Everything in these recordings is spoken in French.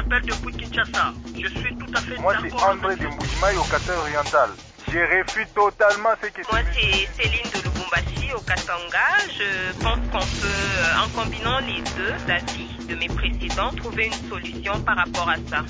appelle depuis Kinshasa. Je suis tout à fait d'accord. Moi, c'est André de Moujimaï au Qatar oriental. Je réfute totalement ce que Moi, c'est Céline de Lubumbashi au Katanga. Je pense qu'on peut, en combinant les deux avis de mes précédents, trouver une solution par rapport à ça.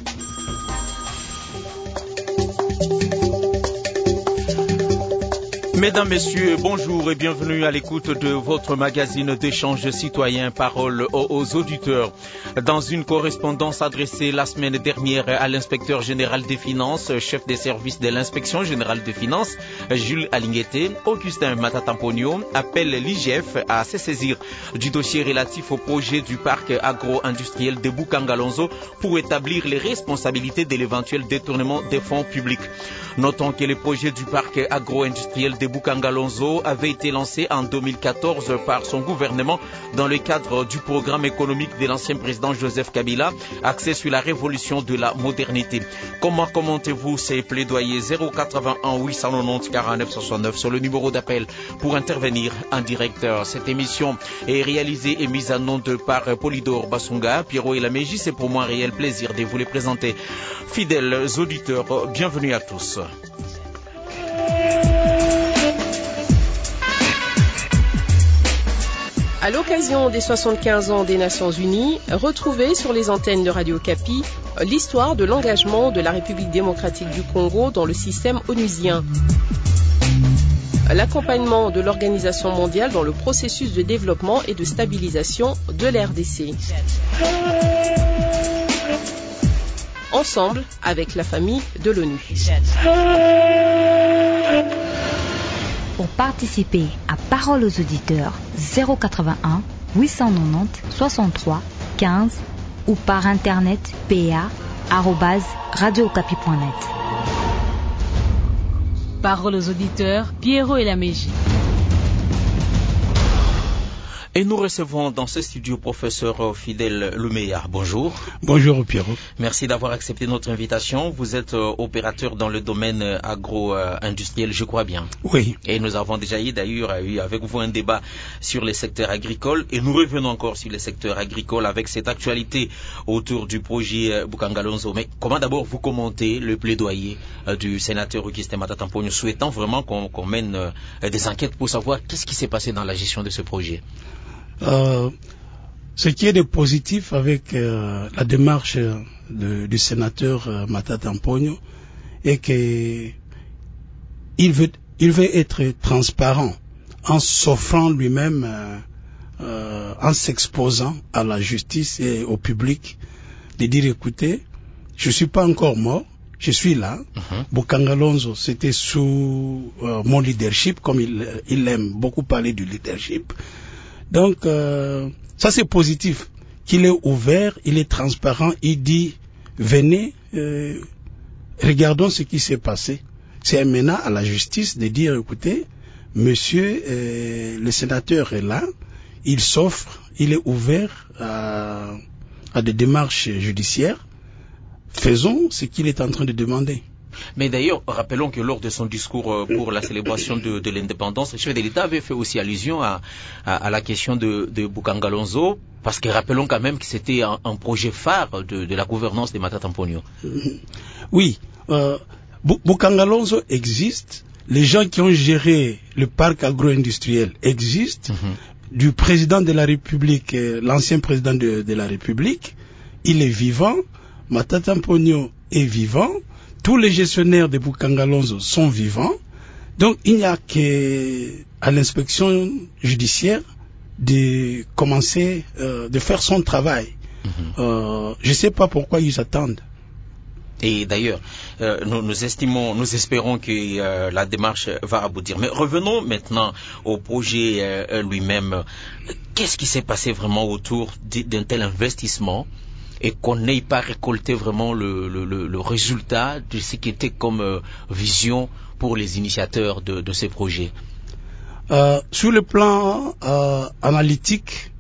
Mesdames, Messieurs, bonjour et bienvenue à l'écoute de votre magazine d'échange citoyen Parole aux auditeurs. Dans une correspondance adressée la semaine dernière à l'inspecteur général des finances, chef des services de l'inspection générale des finances, Jules Alinguete, Augustin Matatamponio appelle l'IGF à se saisir du dossier relatif au projet du parc agro-industriel de Bukangalonzo pour établir les responsabilités de l'éventuel détournement des fonds publics. Notons que le projet du parc agro-industriel de Bukangalonzo avait été lancé en 2014 par son gouvernement dans le cadre du programme économique de l'ancien président Joseph Kabila, axé sur la révolution de la modernité. Comment commentez-vous ces plaidoyers? 081 890 49 69 sur le numéro d'appel pour intervenir en direct. Cette émission est réalisée et mise en onde par Polydor Basunga, Pierrot et Laméji. C'est pour moi un réel plaisir de vous les présenter. Fidèles auditeurs, bienvenue à tous. À l'occasion des 75 ans des Nations Unies, retrouvez sur les antennes de Radio Kapi l'histoire de l'engagement de la République démocratique du Congo dans le système onusien. L'accompagnement de l'Organisation mondiale dans le processus de développement et de stabilisation de l'RDC. Ensemble avec la famille de l'ONU. Pour participer à Parole aux auditeurs, 081 890 63 15 ou par internet pa@radiocapi.net. Parole aux auditeurs, Pierrot et Laméji. Et nous recevons dans ce studio professeur Fidèle Lumeya. Bonjour. Bonjour Pierrot. Merci d'avoir accepté notre invitation. Vous êtes opérateur dans le domaine agro-industriel, je crois bien. Oui. Et nous avons déjà eu avec vous un débat sur les secteurs agricoles. Et nous revenons encore sur les secteurs agricoles avec cette actualité autour du projet Bukangalonzo. Mais comment d'abord vous commentez le plaidoyer du sénateur Augustin Matatamponio, souhaitant vraiment qu'on mène des enquêtes pour savoir qu'est-ce qui s'est passé dans la gestion de ce projet? Ce qui est de positif avec la démarche du sénateur Matatamponio est qu'il veut être transparent en s'offrant lui-même, en s'exposant à la justice et au public, de dire écoutez, je suis pas encore mort, je suis là. Bukangalonzo, c'était sous mon leadership, comme il aime beaucoup parler du leadership. Donc, ça c'est positif, qu'il est ouvert, il est transparent, il dit, venez, regardons ce qui s'est passé. C'est maintenant à la justice de dire, écoutez, monsieur, le sénateur est là, il s'offre, il est ouvert à des démarches judiciaires, faisons ce qu'il est en train de demander. Mais d'ailleurs, rappelons que lors de son discours pour la célébration de l'indépendance, le chef de l'État avait fait aussi allusion à la question de Bukangalonzo, parce que rappelons quand même que c'était un projet phare de la gouvernance de Matatamponio. Oui, Bukangalonzo existe, les gens qui ont géré le parc agro-industriel existent, du président de la République, l'ancien président de la République, il est vivant, Matatamponio est vivant, tous les gestionnaires de Bukangalonzo sont vivants, donc il n'y a qu'à l'inspection judiciaire de commencer, de faire son travail. Je ne sais pas pourquoi ils attendent. Et d'ailleurs, nous espérons que la démarche va aboutir. Mais revenons maintenant au projet lui-même. Qu'est-ce qui s'est passé vraiment autour d'un tel investissement et qu'on n'ait pas récolté vraiment le résultat de ce qui était comme vision pour les initiateurs de ces projets? Sur le plan analytique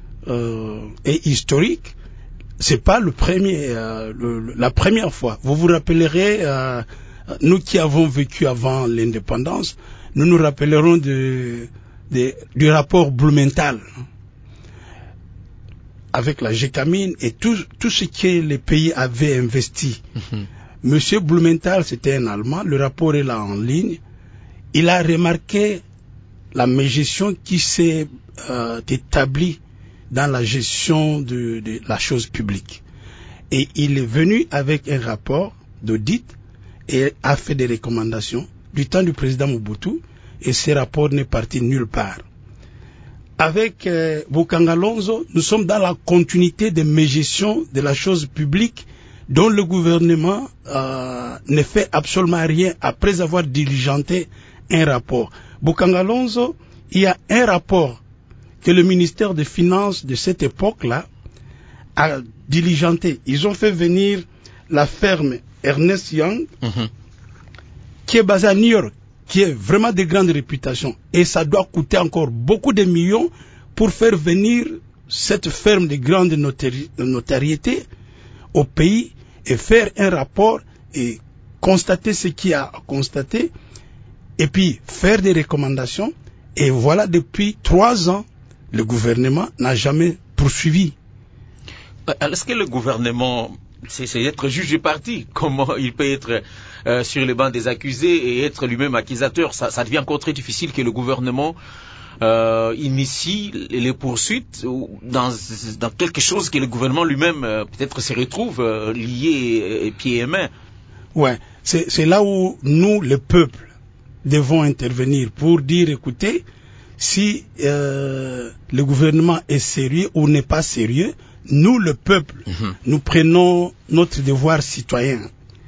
et historique, c'est pas la première fois. Vous vous rappellerez, nous qui avons vécu avant l'indépendance, nous nous rappellerons du rapport Blumenthal. avec la Gécamine et tout ce que les pays avaient investi. Monsieur Blumenthal, c'était un Allemand, le rapport est là en ligne, il a remarqué la mégestion qui s'est établie dans la gestion de la chose publique. Et il est venu avec un rapport d'audit et a fait des recommandations du temps du président Mobutu, et ce rapport n'est parti nulle part. Avec Bokanga Lonzo, nous sommes dans la continuité de mégestion de la chose publique dont le gouvernement ne fait absolument rien après avoir diligenté un rapport. Bokanga Lonzo, il y a un rapport que le ministère des Finances de cette époque-là a diligenté. Ils ont fait venir la ferme Ernest Young, qui est basée à New York, qui est vraiment de grande réputation. Et ça doit coûter encore beaucoup de millions pour faire venir cette ferme de grande notoriété au pays et faire un rapport et constater ce qu'il y a à constater et puis faire des recommandations. Et voilà, depuis 3 ans, le gouvernement n'a jamais poursuivi. Est-ce que le gouvernement, c'est être juge et parti? Comment il peut être sur les bancs des accusés et être lui-même accusateur? Ça devient encore très difficile que le gouvernement initie les poursuites dans quelque chose que le gouvernement lui-même peut-être se retrouve lié pieds et mains. Ouais, c'est là où nous, le peuple, devons intervenir pour dire, écoutez, si le gouvernement est sérieux ou n'est pas sérieux, nous, le peuple, nous prenons notre devoir citoyen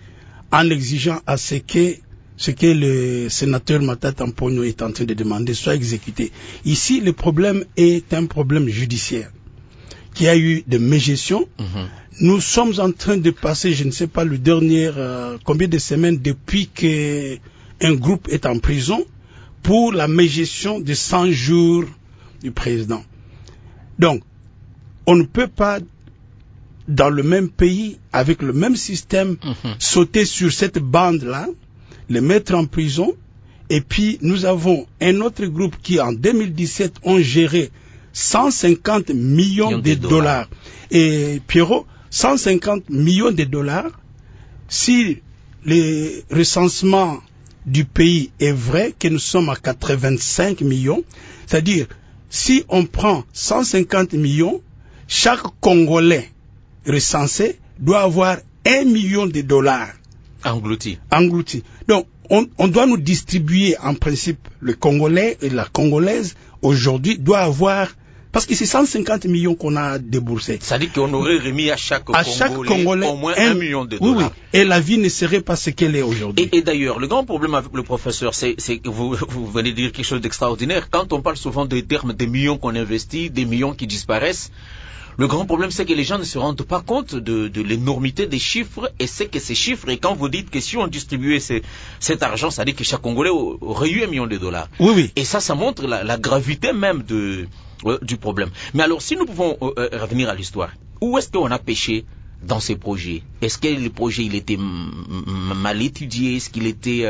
en exigeant à ce que le sénateur Matata Mponyo est en train de demander soit exécuté. Ici, le problème est un problème judiciaire qui a eu de mégestion. Nous sommes en train de passer, je ne sais pas, le dernier combien de semaines depuis qu'un groupe est en prison pour la mégestion de 100 jours du président. Donc, on ne peut pas, dans le même pays, avec le même système, sauter sur cette bande-là, les mettre en prison, et puis nous avons un autre groupe qui, en 2017, ont géré 150 millions de dollars. Et Pierrot, 150 millions de dollars, si le recensement du pays est vrai, que nous sommes à 85 millions, c'est-à-dire, si on prend 150 millions, chaque Congolais recensé doit avoir 1 million de dollars. Englouti. Donc, on doit nous distribuer, en principe, le Congolais et la Congolaise, aujourd'hui, doit avoir, parce que c'est 150 millions qu'on a déboursé. Ça dit qu'on aurait remis à chaque Congolais au moins 1 million de dollars. Oui. Et la vie ne serait pas ce qu'elle est aujourd'hui. Et d'ailleurs, le grand problème avec le professeur, c'est que vous venez de dire quelque chose d'extraordinaire. Quand on parle souvent des termes des millions qu'on investit, des millions qui disparaissent, le grand problème, c'est que les gens ne se rendent pas compte de l'énormité des chiffres, et c'est que ces chiffres, et quand vous dites que si on distribuait cet argent, ça dit que chaque Congolais aurait eu 1 million de dollars. Oui. Et ça montre la gravité même du problème. Mais alors, si nous pouvons revenir à l'histoire, où est-ce qu'on a péché dans ces projets? Est-ce que le projet il était mal étudié? Est-ce qu'il était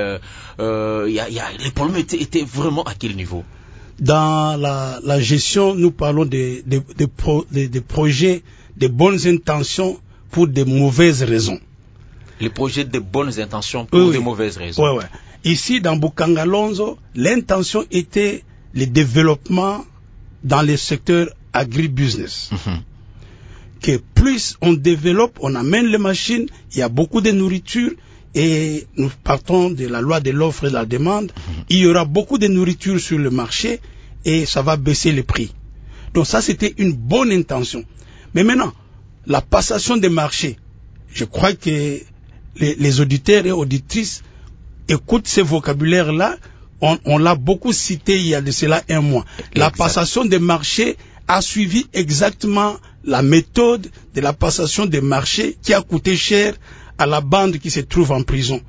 les problèmes étaient vraiment à quel niveau? Dans la gestion, nous parlons des projets de bonnes intentions pour de mauvaises raisons. Les projets de bonnes intentions pour de mauvaises raisons. Oui. Ici, dans Bokanga Lonzo, l'intention était le développement dans le secteur agribusiness. Que plus on développe, on amène les machines, il y a beaucoup de nourriture, et nous partons de la loi de l'offre et de la demande, il y aura beaucoup de nourriture sur le marché et ça va baisser les prix. Donc ça, c'était une bonne intention. Mais maintenant, la passation des marchés, je crois que les auditeurs et auditrices écoutent ce vocabulaire-là, on l'a beaucoup cité il y a de cela 1 mois. La passation des marchés a suivi exactement la méthode de la passation des marchés qui a coûté cher à la bande qui se trouve en prison.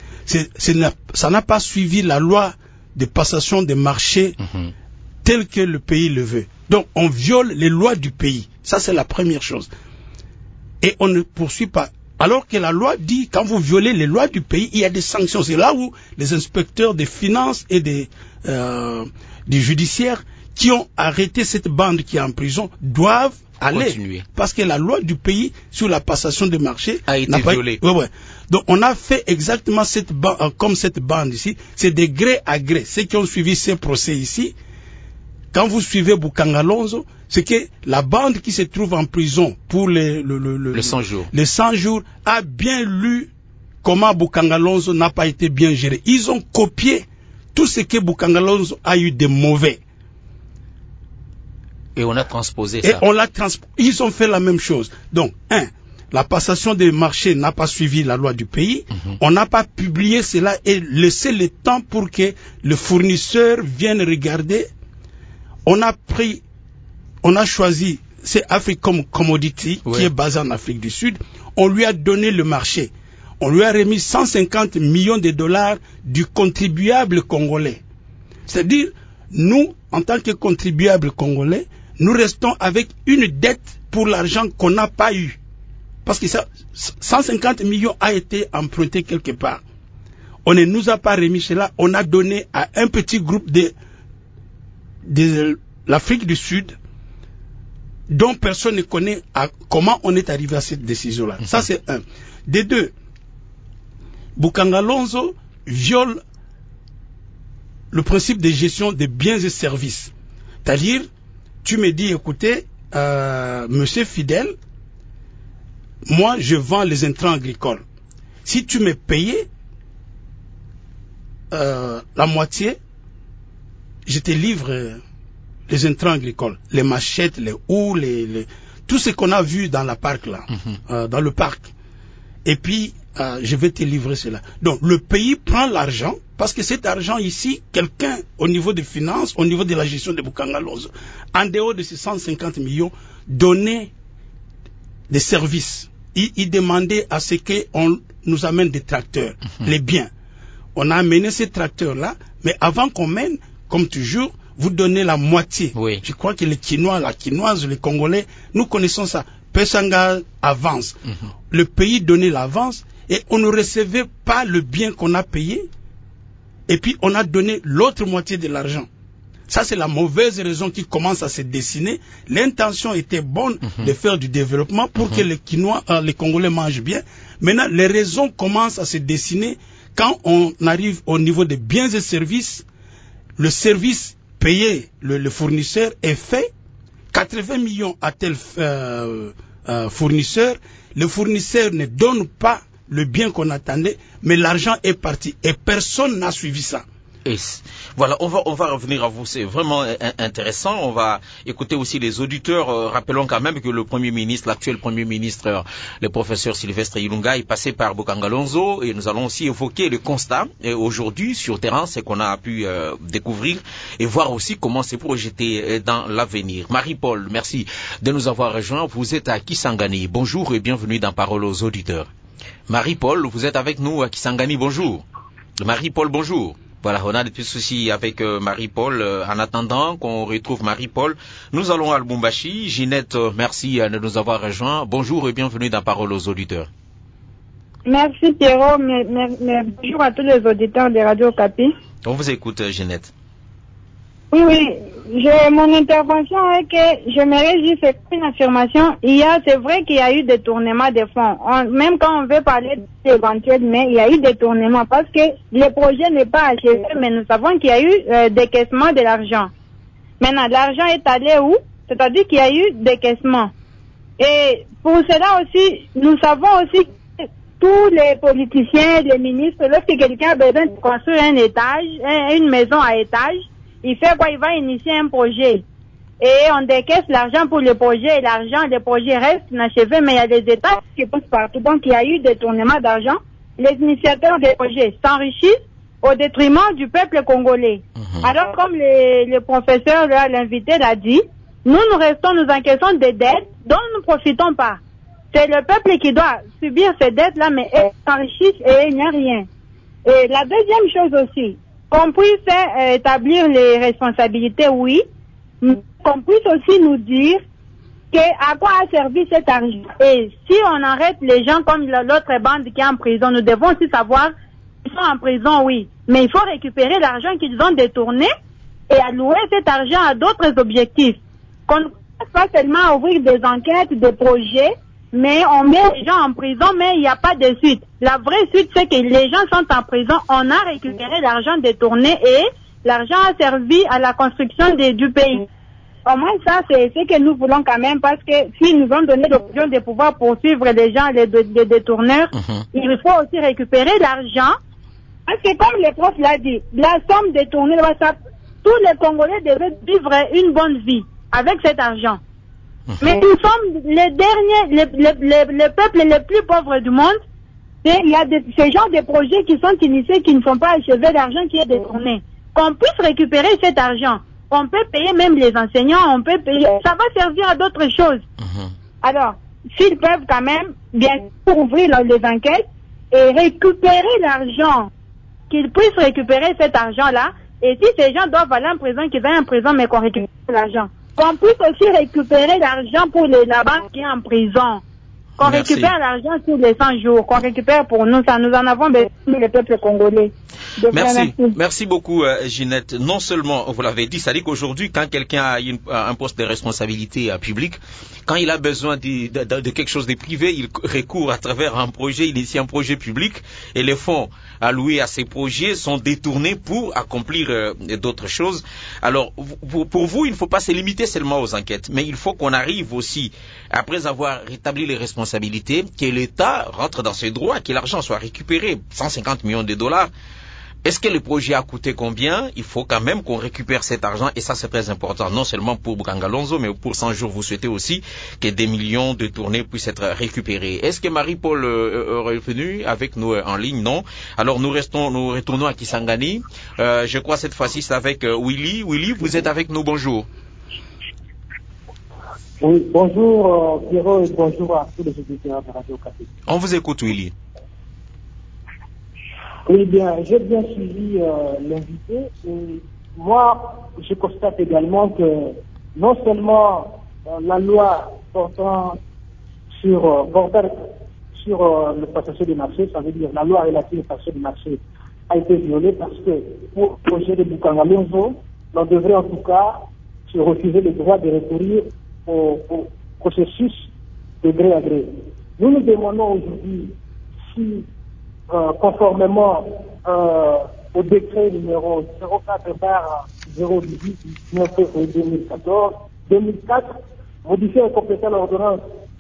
Ça n'a pas suivi la loi de passation des marchés telle que le pays le veut. Donc on viole les lois du pays. Ça, c'est la première chose. Et on ne poursuit pas. Alors que la loi dit, quand vous violez les lois du pays, il y a des sanctions. C'est là où les inspecteurs des finances et du judiciaire qui ont arrêté cette bande qui est en prison doivent aller. Continuer. Parce que la loi du pays sur la passation des marchés a été violée. Ouais. Donc on a fait exactement comme cette bande ici. C'est de gré à gré. Ceux qui ont suivi ces procès ici, quand vous suivez Boukangalonzo, c'est que la bande qui se trouve en prison pour les 100 jours. Les 100 jours a bien lu comment Boukangalonzo n'a pas été bien géré. Ils ont copié tout ce que Boukangalonzo a eu de mauvais. Et on a transposé ça. Ils ont fait la même chose. Donc, la passation des marchés n'a pas suivi la loi du pays. On n'a pas publié cela et laissé le temps pour que le fournisseur vienne regarder. On a choisi, c'est Africom Commodity, qui est basé en Afrique du Sud. On lui a donné le marché. On lui a remis 150 millions de dollars du contribuable congolais. C'est-à-dire, nous, en tant que contribuables congolais, nous restons avec une dette pour l'argent qu'on n'a pas eu. Parce que 150 millions a été emprunté quelque part. On ne nous a pas remis cela, on a donné à un petit groupe de l'Afrique du Sud dont personne ne connaît comment on est arrivé à cette décision-là. Ça, c'est un. De deux, Boukangalonzo viole le principe de gestion des biens et services. C'est-à-dire, tu me dis, écoutez, monsieur Fidèle, moi, je vends les intrants agricoles. Si tu me payais la moitié, je te livre les intrants agricoles, les machettes, les houes, tout ce qu'on a vu dans la parc là, dans le parc. Et puis, je vais te livrer cela. Donc, le pays prend l'argent, parce que cet argent ici, quelqu'un au niveau des finances, au niveau de la gestion de Boukangalonzo, en dehors de ces 150 millions, donnait des services. Il demandait à ce qu'on nous amène des tracteurs, les biens. On a amené ces tracteurs-là, mais avant qu'on mène, comme toujours, vous donnez la moitié. Oui. Je crois que les Quinois, la Quinoise, les Congolais, nous connaissons ça. Pesanga avance. Le pays donnait l'avance et on ne recevait pas le bien qu'on a payé. Et puis on a donné l'autre moitié de l'argent. Ça, c'est la mauvaise raison qui commence à se dessiner. L'intention était bonne de faire du développement pour que les Quinois, les Congolais mangent bien. Maintenant, les raisons commencent à se dessiner quand on arrive au niveau des biens et services. Le service payé, le fournisseur est fait. 80 millions à tel fournisseur. Le fournisseur ne donne pas le bien qu'on attendait, mais l'argent est parti et personne n'a suivi ça. Et voilà, on va revenir à vous, c'est vraiment intéressant. On va écouter aussi les auditeurs. Rappelons quand même que le Premier ministre, l'actuel Premier ministre, le professeur Sylvestre Ilunga, est passé par Boukangalonzo et nous allons aussi évoquer le constat aujourd'hui sur terrain, ce qu'on a pu découvrir et voir aussi comment c'est projeté dans l'avenir. Marie-Paul, merci de nous avoir rejoints. Vous êtes à Kisangani. Bonjour et bienvenue dans Parole aux auditeurs. Marie-Paul, vous êtes avec nous à Kisangani. Bonjour. Marie-Paul, bonjour. Voilà, on a des petits soucis avec Marie-Paul. En attendant qu'on retrouve Marie-Paul, nous allons à Lubumbashi. Ginette, merci de nous avoir rejoints. Bonjour et bienvenue dans Parole aux auditeurs. Merci Pierrot, bonjour à tous les auditeurs de Radio Okapi. On vous écoute, Ginette. Oui, mon intervention est que j'aimerais juste faire une affirmation. C'est vrai qu'il y a eu des tournements de fonds. Même quand on veut parler d'éventuels, mais il y a eu des tournements parce que le projet n'est pas achevé, mais nous savons qu'il y a eu décaissement de l'argent. Maintenant, l'argent est allé où? C'est-à-dire qu'il y a eu décaissement. Et pour cela aussi, nous savons aussi que tous les politiciens, les ministres, lorsque quelqu'un a besoin de construire un étage, une maison à étage, il fait quoi? Il va initier un projet. Et on décaisse l'argent pour le projet et le projet reste inachevé, mais il y a des états qui passent partout. Donc il y a eu des tournements d'argent. Les initiateurs des projets s'enrichissent au détriment du peuple congolais. Alors comme le professeur, l'invité l'a dit, nous encaissons des dettes dont nous ne profitons pas. C'est le peuple qui doit subir ces dettes-là, mais ils s'enrichissent et il n'y a rien. Et la deuxième chose aussi, qu'on puisse établir les responsabilités, oui, mais qu'on puisse aussi nous dire à quoi a servi cet argent. Et si on arrête les gens comme l'autre bande qui est en prison, nous devons aussi savoir qu'ils sont en prison, oui, mais il faut récupérer l'argent qu'ils ont détourné et allouer cet argent à d'autres objectifs. Qu'on pas seulement ouvrir des enquêtes, des projets, mais on met les gens en prison, mais il n'y a pas de suite. La vraie suite, c'est que les gens sont en prison, on a récupéré l'argent détourné et l'argent a servi à la construction du pays. Au moins ça, c'est ce que nous voulons quand même, parce que s'ils nous ont donné l'option de pouvoir poursuivre les gens, les détourneurs, il faut aussi récupérer l'argent. Parce que comme le prof l'a dit, la somme détournée, tous les Congolais devaient vivre une bonne vie avec cet argent. Mais nous sommes les derniers, les peuples les plus pauvres du monde. Et il y a ce genre de projets qui sont initiés, qui ne sont pas achevés, l'argent qui est détourné. Qu'on puisse récupérer cet argent. On peut payer même les enseignants, on peut payer. Ça va servir à d'autres choses. Alors, s'ils peuvent quand même, bien sûr, ouvrir les enquêtes et récupérer l'argent, qu'ils puissent récupérer cet argent-là. Et si ces gens doivent aller en prison, qu'ils aillent en prison, mais qu'on récupère l'argent. Qu'on puisse aussi récupérer l'argent pour la banque qui est en prison. Qu'on récupère l'argent sur les 100 jours. Qu'on récupère pour nous. Ça, nous en avons besoin, le peuple congolais. Merci beaucoup, Ginette. Non seulement, vous l'avez dit, ça dit qu'aujourd'hui, quand quelqu'un a un poste de responsabilité publique, quand il a besoin de quelque chose de privé, il recourt à travers un projet, il initie un projet public, et les fonds alloués à ces projets sont détournés pour accomplir d'autres choses. Alors, pour vous, il ne faut pas se limiter seulement aux enquêtes, mais il faut qu'on arrive aussi, après avoir rétabli les responsabilités, que l'État rentre dans ses droits, que l'argent soit récupéré, 150 millions de dollars. Est-ce que le projet a coûté combien? Il faut quand même qu'on récupère cet argent, et ça c'est très important, non seulement pour Bukangalonzo, mais pour 100 jours, vous souhaitez aussi que des millions de tournées puissent être récupérés. Est-ce que Marie-Paul est revenue avec nous en ligne? Non. Alors nous retournons à Kisangani. Je crois cette fois-ci c'est avec Willy. Willy, vous êtes avec nous, bonjour. Oui, bonjour Pierrot et bonjour à tous les auditeurs de Radio Café. On vous écoute, Willy. Oui, bien, j'ai bien suivi l'invité et moi, je constate également que non seulement la loi portant sur le passation des marchés, ça veut dire la loi relative au passation des marchés, a été violée parce que pour le projet de Bukangalonzo, on devrait en tout cas se refuser le droit de recourir au processus de gré à gré. Nous nous demandons aujourd'hui si conformément au décret numéro 04/018 19 février 2004, modifié et complétant l'ordonnance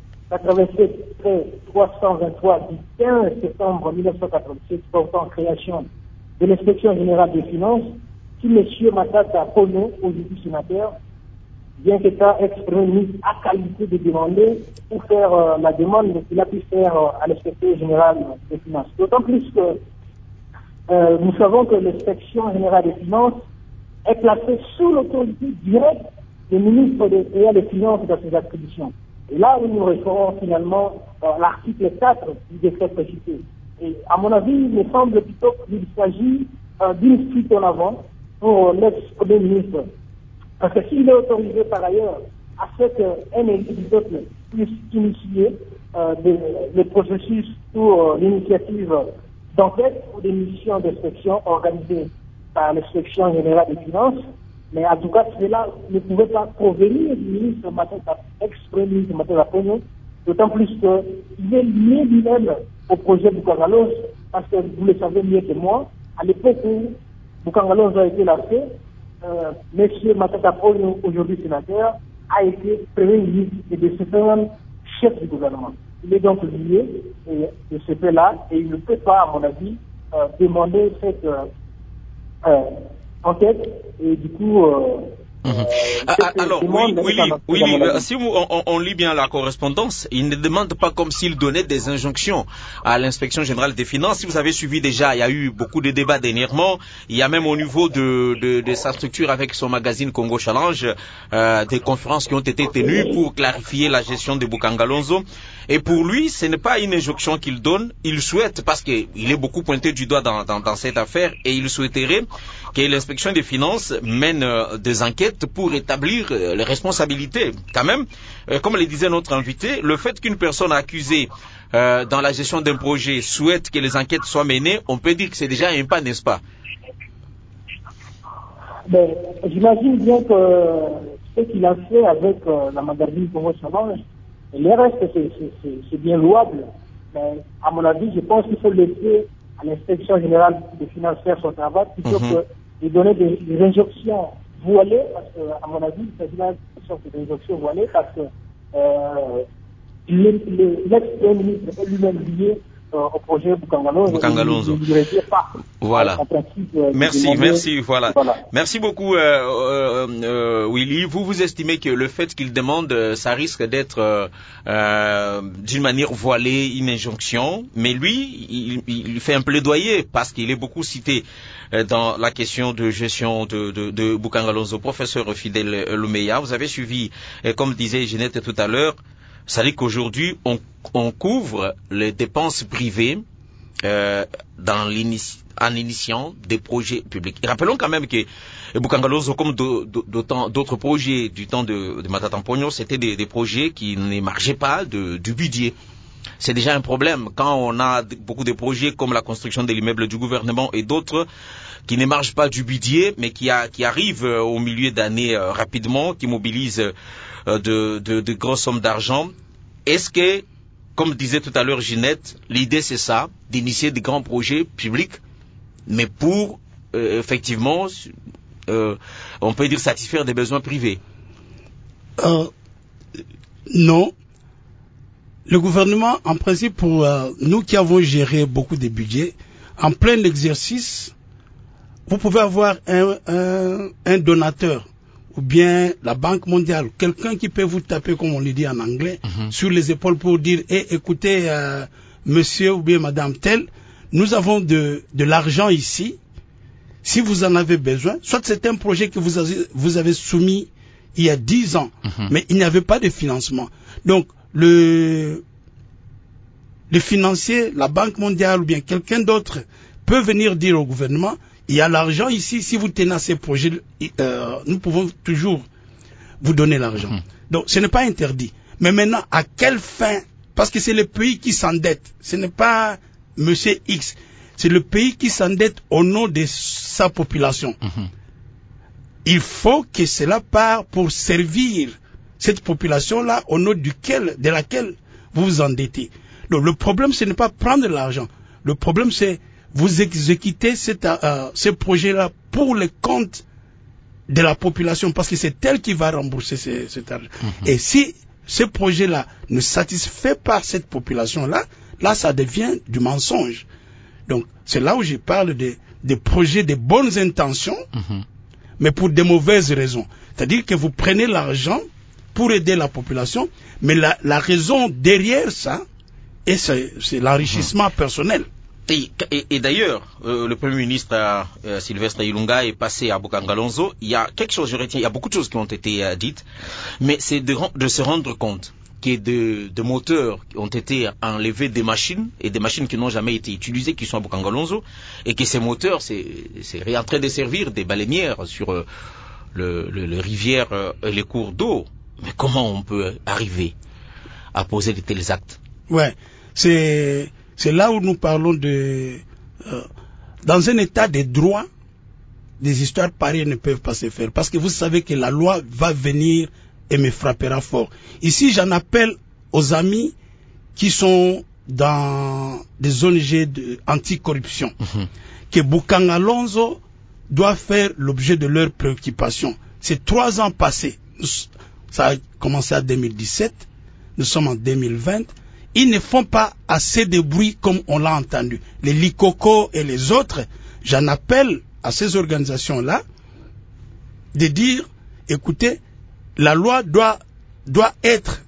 87-323 du 15 septembre 1987 portant création de l'inspection générale des finances, si M. Matata Pono, aujourd'hui sénateur, bien qu'étant exprimé à qualité de demander pour faire la demande qu'il a pu faire à l'inspecteur général des finances. D'autant plus que nous savons que l'inspection générale des finances est placée sous l'autorité directe des ministres des Finances dans ses attributions. Et là où nous référons finalement l'article 4 du décret précité. Et à mon avis, il me semble plutôt qu'il s'agit d'une fuite en avant pour l'ex-premier ministre. Parce que s'il est autorisé par ailleurs à ce qu'un élu du peuple puisse initier le processus pour l'initiative d'enquête ou des missions d'inspection organisées par l'inspection générale des finances, mais en tout cas cela ne pouvait pas provenir du ministre ex-premier ministre Matata Ponyo, d'autant plus qu'il est lié lui-même au projet Bukangalonzo, parce que vous le savez mieux que moi, à l'époque où Bukangalonzo a été lancé, M. Matata Ponyo, aujourd'hui sénateur, a été premier ministre et de ce fait chef du gouvernement. Il est donc lié de ce fait-là et il ne peut pas, à mon avis, demander cette enquête et du coup... Alors, oui, si on lit bien la correspondance, il ne demande pas comme s'il donnait des injonctions à l'inspection générale des finances. Si vous avez suivi déjà, il y a eu beaucoup de débats dernièrement. Il y a même au niveau de sa structure avec son magazine Congo Challenge, des conférences qui ont été tenues pour clarifier la gestion de Bukangalonzo. Et pour lui, ce n'est pas une injonction qu'il donne. Il souhaite, parce qu'il est beaucoup pointé du doigt dans cette affaire, et il souhaiterait que l'inspection des finances mène des enquêtes pour établir les responsabilités. Quand même, comme le disait notre invité, le fait qu'une personne accusée dans la gestion d'un projet souhaite que les enquêtes soient menées, on peut dire que c'est déjà un pas, n'est-ce pas? J'imagine bien que ce qu'il a fait avec la magazine Congo Challenge, le reste, c'est bien louable. Mais à mon avis, je pense qu'il faut laisser à l'inspection générale des finances faire son travail plutôt que de donner des injonctions voilées, parce que, à mon avis, il s'agit là des injonctions voilées, parce que l'ex-premier ministre est lui-même lié au projet Bukangalonzo. Voilà. Merci. Voilà. Merci beaucoup, Willy. Vous estimez que le fait qu'il demande, ça risque d'être d'une manière voilée, une injonction, mais lui, il fait un plaidoyer parce qu'il est beaucoup cité dans la question de gestion de Bukangalonzo. Professeur Fidèle Loumeya, vous avez suivi, comme disait Ginette tout à l'heure, ça dit qu'aujourd'hui, on couvre les dépenses privées en initiant des projets publics. Et rappelons quand même que Bukangalonzo, comme d'autres projets du temps de Matata Ponyo, c'était des projets qui n'émargeaient pas du budget. C'est déjà un problème quand on a beaucoup de projets comme la construction de l'immeuble du gouvernement et d'autres qui n'émargent pas du budget, mais qui arrivent au milieu d'année rapidement, qui mobilisent de grosses sommes d'argent. Est-ce que, comme disait tout à l'heure Ginette, l'idée c'est ça, d'initier des grands projets publics, mais pour effectivement, on peut dire satisfaire des besoins privés? Non. Le gouvernement, en principe, pour nous qui avons géré beaucoup de budgets, en plein exercice, vous pouvez avoir un donateur ou bien la Banque mondiale, quelqu'un qui peut vous taper, comme on le dit en anglais, sur les épaules pour dire écoutez, monsieur ou bien madame tel, nous avons de l'argent ici, si vous en avez besoin, soit c'est un projet que vous avez soumis il y a 10 ans, mais il n'y avait pas de financement. Donc, le financier, la Banque mondiale ou bien quelqu'un d'autre peut venir dire au gouvernement, il y a l'argent ici, si vous tenez à ces projets, nous pouvons toujours vous donner l'argent. Donc ce n'est pas interdit. Mais maintenant, à quelle fin? Parce que c'est le pays qui s'endette. Ce n'est pas monsieur X. C'est le pays qui s'endette au nom de sa population. Il faut que cela parte pour servir cette population-là au nom de laquelle vous vous endettez. Donc le problème, ce n'est pas prendre l'argent. Le problème, c'est vous exécutez ce projet-là pour le compte de la population, parce que c'est elle qui va rembourser cet argent. Et si ce projet-là ne satisfait pas cette population-là, là, ça devient du mensonge. Donc, c'est là où je parle de projets de bonnes intentions, mais pour de mauvaises raisons. C'est-à-dire que vous prenez l'argent pour aider la population, mais la raison derrière ça, c'est l'enrichissement personnel. Et d'ailleurs, le Premier ministre Sylvestre Ilunga est passé à Bukangalonzo. Il y a quelque chose, je retiens, il y a beaucoup de choses qui ont été dites, mais c'est de se rendre compte que de moteurs ont été enlevés des machines, et des machines qui n'ont jamais été utilisées, qui sont à Bukangalonzo, et que ces moteurs, c'est en train de servir des baleinières sur les rivières et les cours d'eau. Mais comment on peut arriver à poser de tels actes? Ouais, c'est là où nous parlons dans un état de droit, des histoires pareilles ne peuvent pas se faire. Parce que vous savez que la loi va venir et me frappera fort. Ici, j'en appelle aux amis qui sont dans des ONG anti-corruption. Que Bukangalonzo doit faire l'objet de leurs préoccupations. C'est 3 ans passés. Ça a commencé en 2017. Nous sommes en 2020. Ils ne font pas assez de bruit comme on l'a entendu. Les Likoko et les autres, j'en appelle à ces organisations-là de dire, écoutez, la loi doit être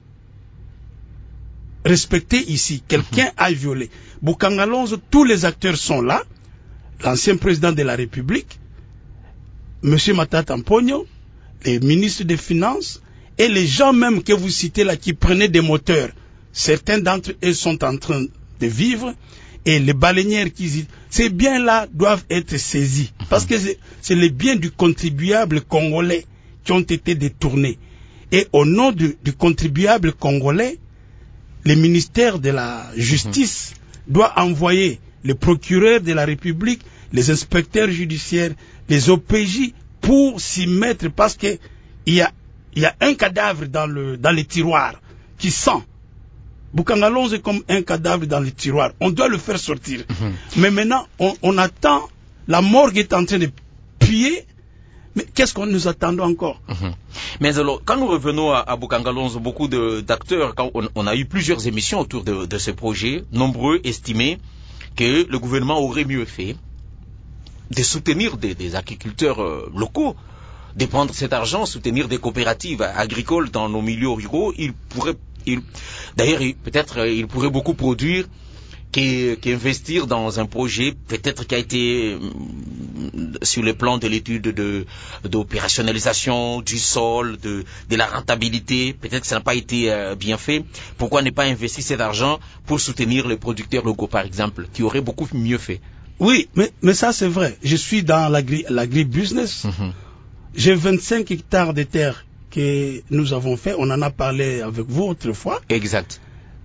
respectée ici. Quelqu'un a violé. Bukangalonzo, tous les acteurs sont là. L'ancien président de la République, M. Matata Ponyo, les ministres des Finances et les gens même que vous citez là qui prenaient des moteurs. Certains d'entre eux sont en train de vivre et les baleinières ces biens-là doivent être saisis parce que c'est les biens du contribuable congolais qui ont été détournés. Et au nom du contribuable congolais, le ministère de la Justice doit envoyer les procureurs de la République, les inspecteurs judiciaires, les OPJ pour s'y mettre parce que il y il y a un cadavre dans les tiroirs qui sent. Boukangalonzo est comme un cadavre dans les tiroirs. On doit le faire sortir. Mais maintenant, on attend. La morgue est en train de puer. Mais qu'est-ce qu'on nous attend encore? Mais alors, quand nous revenons à Boukangalonzo, beaucoup d'acteurs, quand on a eu plusieurs émissions autour de ce projet, nombreux estimaient que le gouvernement aurait mieux fait de soutenir des agriculteurs locaux, de prendre cet argent, soutenir des coopératives agricoles dans nos milieux ruraux. D'ailleurs, peut-être il pourrait beaucoup produire qu'investir dans un projet peut-être qui a été sur le plan de l'étude d'opérationnalisation du sol, de la rentabilité, peut-être que ça n'a pas été bien fait. Pourquoi ne pas investir cet argent pour soutenir les producteurs locaux, par exemple, qui auraient beaucoup mieux fait? Oui, mais ça c'est vrai. Je suis dans l'agribusiness. J'ai 25 hectares de terre que nous avons fait. On en a parlé avec vous autrefois. Exact.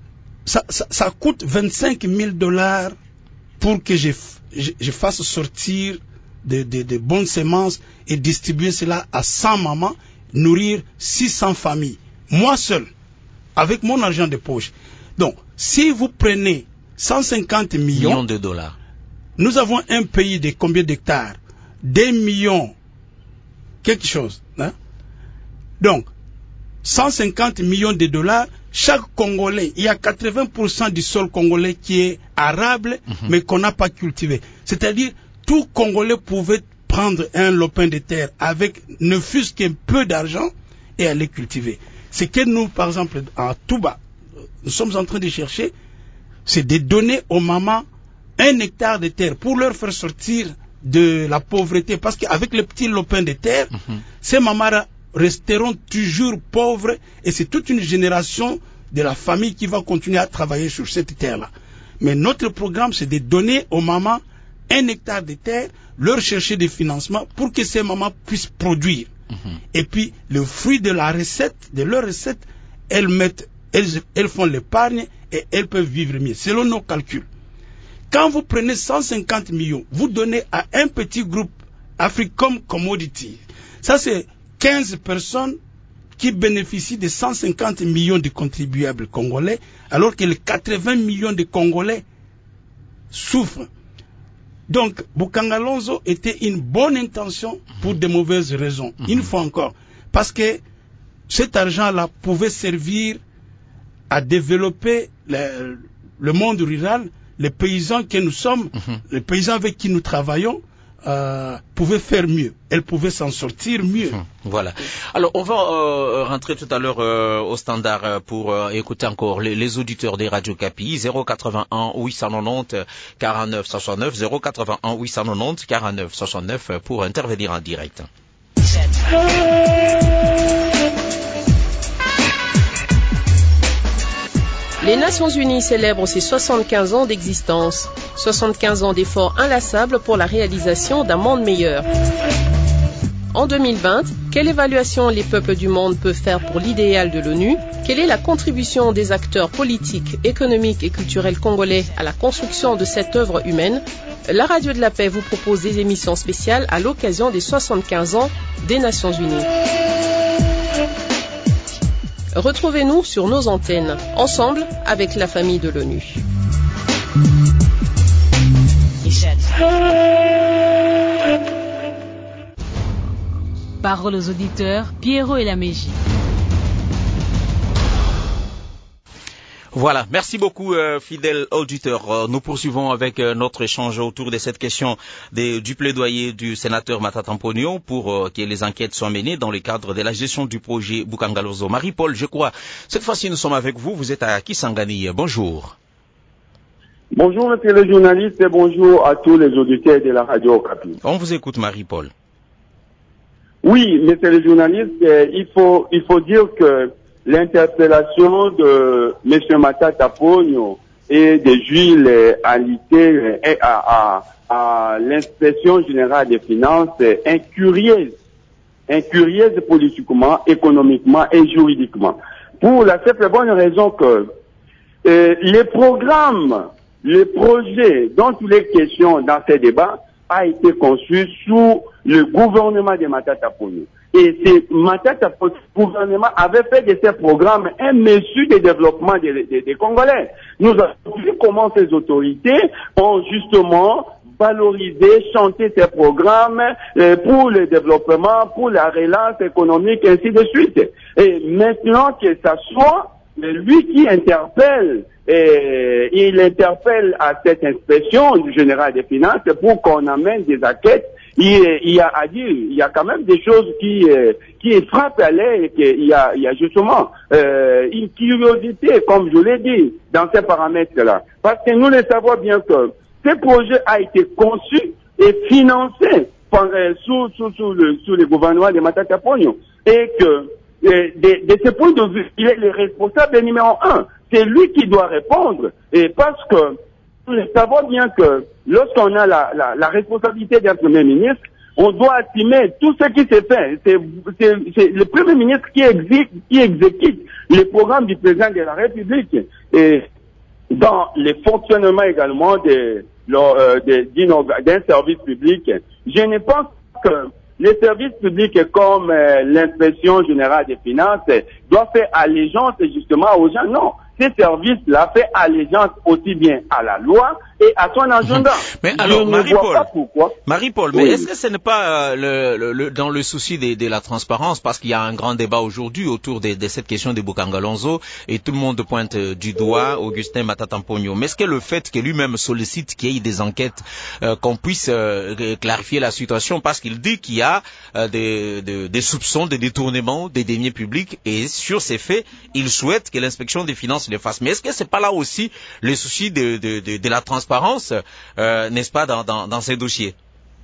Ça coûte $25,000 pour que je fasse sortir de bonnes semences et distribuer cela à 100 mamans, nourrir 600 familles. Moi seul, avec mon argent de poche. Donc, si vous prenez 150 millions de dollars, nous avons un pays de combien d'hectares? 2 millions, quelque chose. Hein? Donc, 150 millions de dollars, chaque Congolais, il y a 80% du sol congolais qui est arable, mais qu'on n'a pas cultivé. C'est-à-dire, tout Congolais pouvait prendre un lopin de terre avec ne fût-ce qu'un peu d'argent et aller cultiver. Ce que nous, par exemple, à Touba, nous sommes en train de chercher, c'est de donner aux mamans 1 hectare de terre pour leur faire sortir de la pauvreté. Parce qu'avec les petits lopins de terre, ces mamans resteront toujours pauvres et c'est toute une génération de la famille qui va continuer à travailler sur cette terre-là. Mais notre programme, c'est de donner aux mamans 1 hectare de terre, leur chercher des financements pour que ces mamans puissent produire. Et puis, le fruit de leur recette, elles font l'épargne et elles peuvent vivre mieux, selon nos calculs. Quand vous prenez 150 millions, vous donnez à un petit groupe Africom Commodity. Ça, c'est 15 personnes qui bénéficient de 150 millions de contribuables congolais, alors que les 80 millions de Congolais souffrent. Donc, Boukangalonzo était une bonne intention pour de mauvaises raisons. Une fois encore. Parce que cet argent-là pouvait servir à développer le monde rural. Les paysans que nous sommes, les paysans avec qui nous travaillons, pouvaient faire mieux. Elles pouvaient s'en sortir mieux. Voilà. Alors, on va rentrer tout à l'heure au standard pour écouter encore les auditeurs des radios Capi. 081 890 49 69, 081 890 49 69 pour intervenir en direct. Les Nations Unies célèbrent ses 75 ans d'existence, 75 ans d'efforts inlassables pour la réalisation d'un monde meilleur. En 2020, quelle évaluation les peuples du monde peuvent faire pour l'idéal de l'ONU? Quelle est la contribution des acteurs politiques, économiques et culturels congolais à la construction de cette œuvre humaine? La Radio de la Paix vous propose des émissions spéciales à l'occasion des 75 ans des Nations Unies. Retrouvez-nous sur nos antennes, ensemble avec la famille de l'ONU. Parole aux auditeurs, Pierrot et la Mégie. Voilà, merci beaucoup fidèles auditeurs. Nous poursuivons avec notre échange autour de cette question du plaidoyer du sénateur Matata Mponyo pour que les enquêtes soient menées dans le cadre de la gestion du projet Boukangalonzo. Marie-Paul, je crois, cette fois-ci nous sommes avec vous, vous êtes à Kisangani. Bonjour. Bonjour monsieur le journaliste et bonjour à tous les auditeurs de la radio Okapi. On vous écoute Marie-Paul. Oui, monsieur le journaliste, il faut dire que l'interpellation de M. Matata Mponyo et de Jules Alité à l'inspection générale des finances incurieuse politiquement, économiquement et juridiquement. Pour la simple bonne raison que les programmes, les projets dont il est question dans ces débats a été conçu sous le gouvernement de Matata Ponyo. Et Matata Ponyo, le gouvernement avait fait de ces programmes un mesure de développement des Congolais. Nous avons vu comment ces autorités ont justement valoriser, chanter ces programmes pour le développement, pour la relance économique, ainsi de suite. Et maintenant que ça soit lui qui interpelle, il interpelle à cette inspection générale des finances pour qu'on amène des enquêtes. Il y a à dire, il y a quand même des choses qui frappent à l'œil, et qu'il y a justement une curiosité, comme je l'ai dit, dans ces paramètres-là. Parce que nous le savons bien que ce projet a été conçu et financé sous le gouvernement de Matata Ponyo. Et que, de ce point de vue, il est le responsable numéro 1. C'est lui qui doit répondre. Et parce que nous savons bien que lorsqu'on a la responsabilité d'un Premier ministre, on doit assumer tout ce qui s'est fait. C'est le Premier ministre qui exécute les programmes du président de la République. Et dans le fonctionnement également d'un service public, je ne pense que les services publics comme l'inspection générale des finances doivent faire allégeance justement aux gens. Non, ces services-là font allégeance aussi bien à la loi et à son agenda. Mais alors, Marie-Paul, mais est-ce que ce n'est pas dans le souci de la transparence, parce qu'il y a un grand débat aujourd'hui autour de cette question de Bukangalonzo et tout le monde pointe du doigt Augustin Matata Ponyo. Mais est-ce que le fait que lui-même sollicite qu'il y ait des enquêtes, qu'on puisse clarifier la situation, parce qu'il dit qu'il y a des soupçons de détournement des deniers publics, et sur ces faits, il souhaite que l'inspection des finances le fasse. Mais est-ce que c'est pas là aussi le souci de la transparence, n'est-ce pas, dans ces dossiers?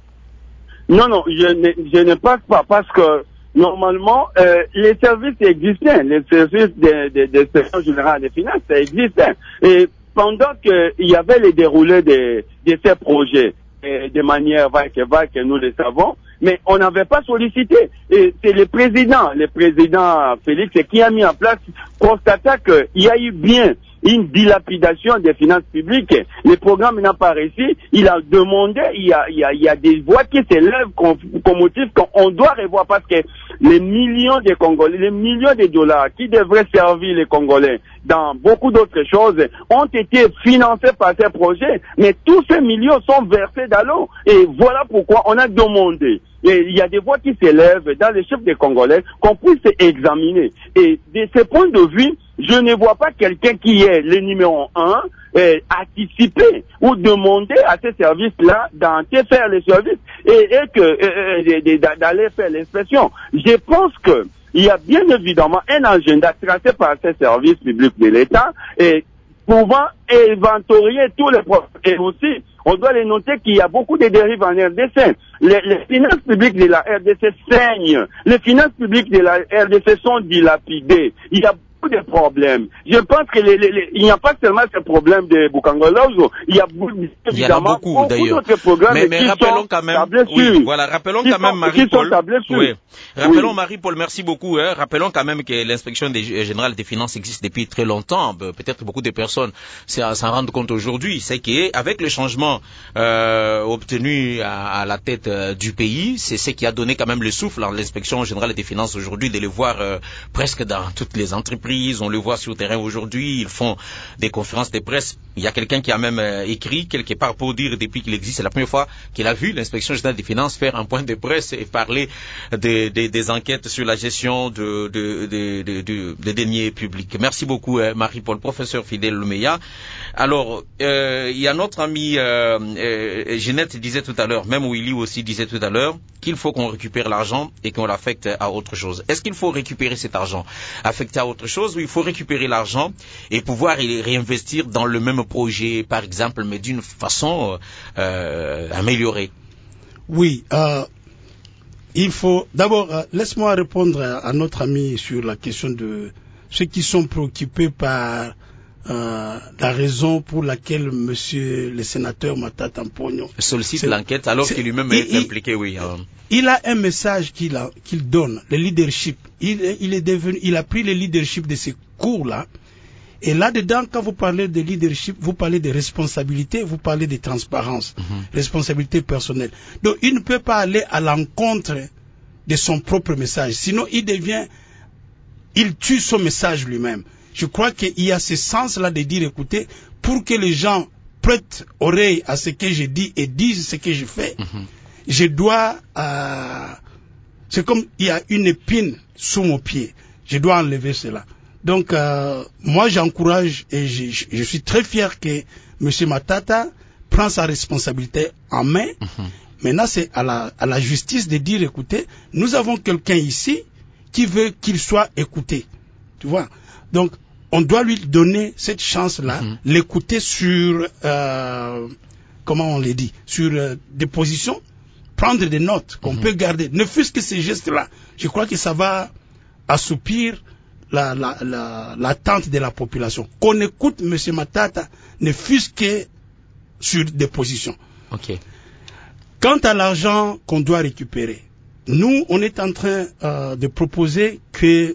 Non, je ne pense pas, parce que normalement, les services existent, les services d'inspection générale des finances existent. Et pendant qu'il y avait les déroulés de ces projets, de manière vague, nous le savons, mais on n'avait pas sollicité. Et c'est le président Félix, qui a mis en place, constata qu'il y a eu bien une dilapidation des finances publiques. Le programme n'a pas réussi. Il a demandé, il y a des voix qui s'élèvent comme motif qu'on doit revoir, parce que les millions de Congolais, les millions de dollars qui devraient servir les Congolais dans beaucoup d'autres choses ont été financés par ces projets, mais tous ces millions sont versés dans l'eau. Et voilà pourquoi on a demandé. Et il y a des voix qui s'élèvent dans les chefs des Congolais qu'on puisse examiner. Et de ce point de vue, je ne vois pas quelqu'un qui est le numéro 1 anticiper ou demander à ces services-là faire les services et d'aller faire l'inspection. Je pense que il y a bien évidemment un agenda tracé par ces services publics de l'État et pouvant inventorier tous les problèmes. Et aussi, on doit les noter qu'il y a beaucoup de dérives en RDC. Les finances publiques de la RDC saignent. Les finances publiques de la RDC sont dilapidées. Il y a beaucoup de problèmes. Je pense que il n'y a pas seulement ce problème de Bukangalonzo, il y a beaucoup d'autres programmes mais rappelons quand même, rappelons quand même, Marie-Paul. Rappelons, Marie-Paul, merci beaucoup. Rappelons quand même que l'inspection générale des finances existe depuis très longtemps. Peut-être beaucoup de personnes s'en rendent compte aujourd'hui. C'est qu'avec le changement obtenu à la tête du pays, c'est ce qui a donné quand même le souffle à l'inspection générale des finances aujourd'hui, de les voir presque dans toutes les entreprises. On le voit sur le terrain aujourd'hui, ils font des conférences de presse. Il y a quelqu'un qui a même écrit quelque part pour dire, depuis qu'il existe, c'est la première fois qu'il a vu l'inspection générale des finances faire un point de presse et parler des enquêtes sur la gestion des deniers publics. Merci beaucoup, Marie-Paul. Professeur Fidèle Lumeya. Alors, il y a notre ami Ginette disait tout à l'heure, même Willy aussi disait tout à l'heure, qu'il faut qu'on récupère l'argent et qu'on l'affecte à autre chose. Est-ce qu'il faut récupérer cet argent affecté à autre chose, ou il faut récupérer l'argent et pouvoir y réinvestir dans le même projet, par exemple, mais d'une façon améliorée? Oui, il faut d'abord, laisse-moi répondre à notre ami sur la question de ceux qui sont préoccupés par la raison pour laquelle monsieur le sénateur Matata Ponyo sollicite l'enquête alors qu'il lui-même est impliqué, oui. Il a un message qu'il donne, le leadership. Il a pris le leadership de ces cours-là Et là-dedans, quand vous parlez de leadership, vous parlez de responsabilité, vous parlez de transparence, responsabilité personnelle. Donc, il ne peut pas aller à l'encontre de son propre message. Sinon, il tue son message lui-même. Je crois qu'il y a ce sens-là de dire, écoutez, pour que les gens prêtent oreille à ce que je dis et disent ce que je fais, je dois... c'est comme il y a une épine sous mon pied. Je dois enlever cela. Donc, moi, j'encourage et je suis très fier que M. Matata prend sa responsabilité en main. Maintenant, c'est à la justice de dire, écoutez, nous avons quelqu'un ici qui veut qu'il soit écouté. Tu vois? Donc, on doit lui donner cette chance-là, l'écouter sur, comment on le dit, sur des positions, prendre des notes qu'on peut garder, ne fût-ce que ces gestes-là. Je crois que ça va assoupir l'attente de la population. Qu'on écoute M. Matata, ne fût-ce que sur des positions. Okay. Quant à l'argent qu'on doit récupérer, nous, on est en train de proposer que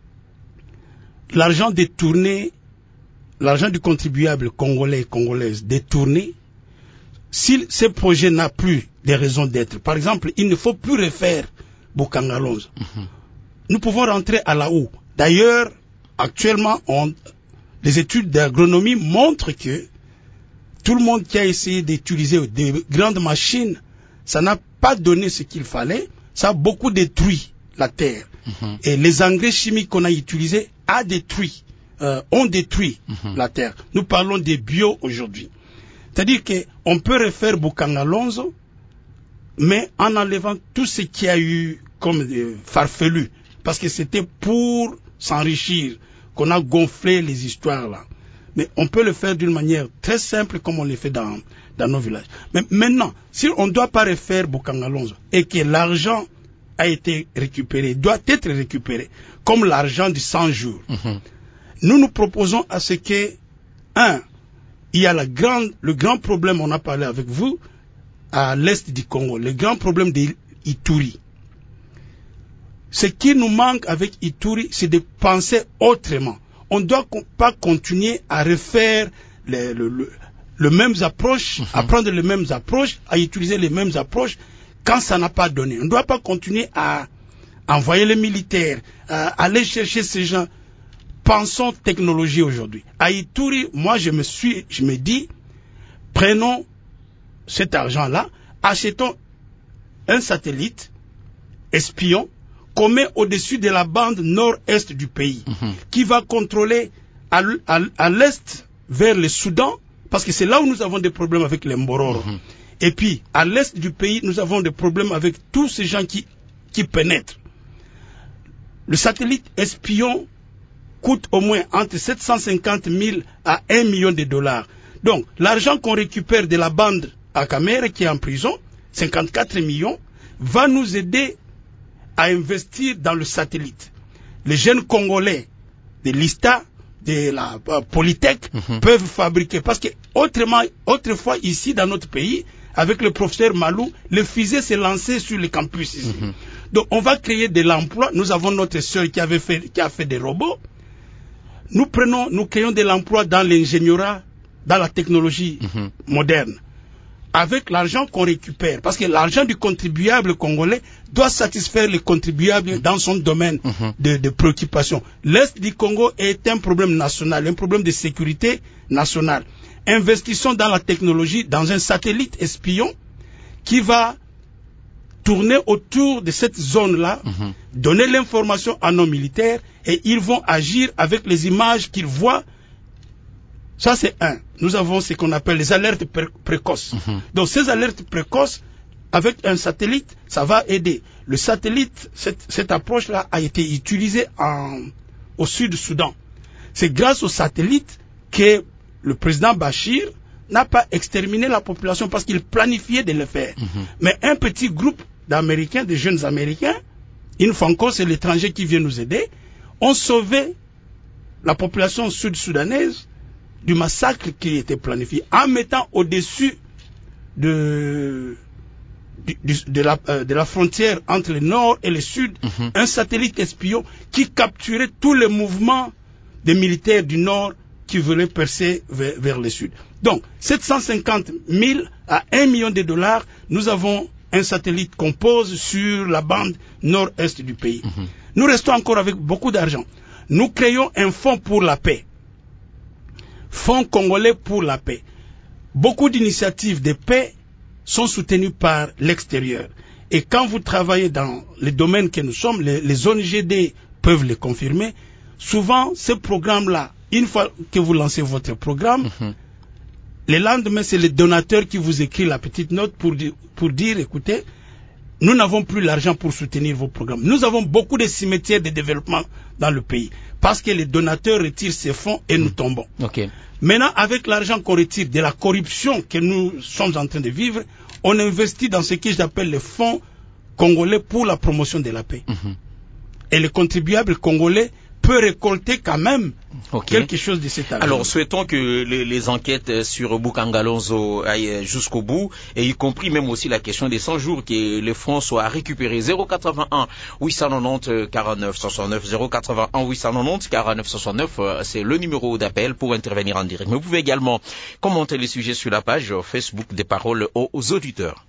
l'argent détourné, l'argent du contribuable congolais et congolaise détourné, si ce projet n'a plus des raisons d'être, par exemple, il ne faut plus refaire Bukangalonzo. Nous pouvons rentrer à la haut. D'ailleurs, actuellement, les études d'agronomie montrent que tout le monde qui a essayé d'utiliser des grandes machines, ça n'a pas donné ce qu'il fallait. Ça a beaucoup détruit la terre. Et les engrais chimiques qu'on a utilisés ont détruit la terre. Nous parlons des bio aujourd'hui. C'est-à-dire qu'on peut refaire Bukangalonzo, mais en enlevant tout ce qu'il y a eu comme farfelu. Parce que c'était pour s'enrichir qu'on a gonflé les histoires là. Mais on peut le faire d'une manière très simple comme on le fait dans nos villages. Mais maintenant, si on ne doit pas refaire Bukangalonzo et que l'argent a été récupéré, doit être récupéré, comme l'argent du 100 jours, nous proposons à ce que, il y a le grand problème, on a parlé avec vous, à l'est du Congo, le grand problème d'Ituri. Ce qui nous manque avec Ituri, c'est de penser autrement. On ne doit pas continuer à refaire les mêmes approches, à prendre les mêmes approches, à utiliser les mêmes approches quand ça n'a pas donné. On ne doit pas continuer à envoyer les militaires, à aller chercher ces gens. Pensons technologie aujourd'hui. À Ituri, moi je me dis, prenons cet argent-là, achetons un satellite espion qu'on met au-dessus de la bande nord-est du pays, qui va contrôler à l'est vers le Soudan, parce que c'est là où nous avons des problèmes avec les Mbororo. Et puis, à l'est du pays, nous avons des problèmes avec tous ces gens qui pénètrent. Le satellite espion coûte au moins entre 750 000 à 1 million de dollars. Donc, l'argent qu'on récupère de la bande à Kamere, qui est en prison, 54 millions, va nous aider à investir dans le satellite. Les jeunes Congolais de l'ISTA, de la Polytech, peuvent fabriquer. Parce que autrefois, ici, dans notre pays, avec le professeur Malou, le fusée s'est lancé sur le campus ici. Donc, on va créer de l'emploi. Nous avons notre sœur qui a fait des robots. Nous créons de l'emploi dans l'ingénierie, dans la technologie moderne, avec l'argent qu'on récupère. Parce que l'argent du contribuable congolais doit satisfaire les contribuables dans son domaine de préoccupation. L'Est du Congo est un problème national, un problème de sécurité nationale. Investissons dans la technologie, dans un satellite espion qui va tourner autour de cette zone-là, donner l'information à nos militaires et ils vont agir avec les images qu'ils voient. Ça, c'est un. Nous avons ce qu'on appelle les alertes précoces. Donc, ces alertes précoces, avec un satellite, ça va aider. Le satellite, cette approche-là a été utilisée au Sud-Soudan. C'est grâce au satellite que le président Bachir n'a pas exterminé la population parce qu'il planifiait de le faire. Mais un petit groupe d'Américains, de jeunes Américains, une fois encore, c'est l'étranger qui vient nous aider, ont sauvé la population sud-soudanaise du massacre qui était planifié en mettant au-dessus de la frontière entre le nord et le sud un satellite espion qui capturait tous les mouvements des militaires du nord qui voulaient percer vers le sud. Donc, 750 000 à 1 million de dollars, nous avons un satellite qu'on pose sur la bande nord-est du pays. Nous restons encore avec beaucoup d'argent. Nous créons un fonds pour la paix. Fonds congolais pour la paix. Beaucoup d'initiatives de paix sont soutenues par l'extérieur. Et quand vous travaillez dans les domaines que nous sommes, les ONGD peuvent le confirmer, souvent ce programme-là, une fois que vous lancez votre programme, le lendemain, c'est le donateur qui vous écrit la petite note pour dire, écoutez, nous n'avons plus l'argent pour soutenir vos programmes. Nous avons beaucoup de cimetières de développement dans le pays parce que les donateurs retirent ces fonds et nous tombons. Maintenant, avec l'argent qu'on retire de la corruption que nous sommes en train de vivre, on investit dans ce que j'appelle le fonds congolais pour la promotion de la paix. Et le contribuable congolais peut récolter quand même quelque chose de cet argent. Alors, souhaitons que les enquêtes sur Boukangalonzo aillent jusqu'au bout, et y compris même aussi la question des 100 jours, que les fonds soient récupérés. 081 890 49 69, 081 890 49 69, c'est le numéro d'appel pour intervenir en direct. Mais vous pouvez également commenter les sujets sur la page Facebook des Paroles aux auditeurs.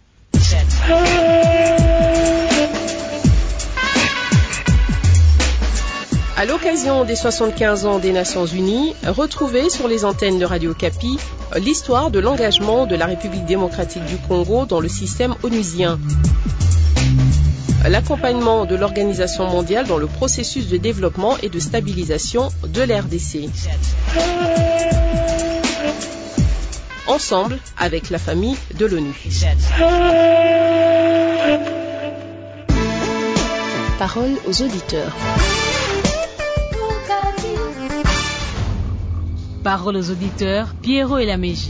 À l'occasion des 75 ans des Nations Unies, retrouvez sur les antennes de Radio Kapi l'histoire de l'engagement de la République démocratique du Congo dans le système onusien. L'accompagnement de l'Organisation mondiale dans le processus de développement et de stabilisation de l'RDC. Ensemble avec la famille de l'ONU. Parole aux auditeurs. Parole aux auditeurs, Pierrot et la Mégie.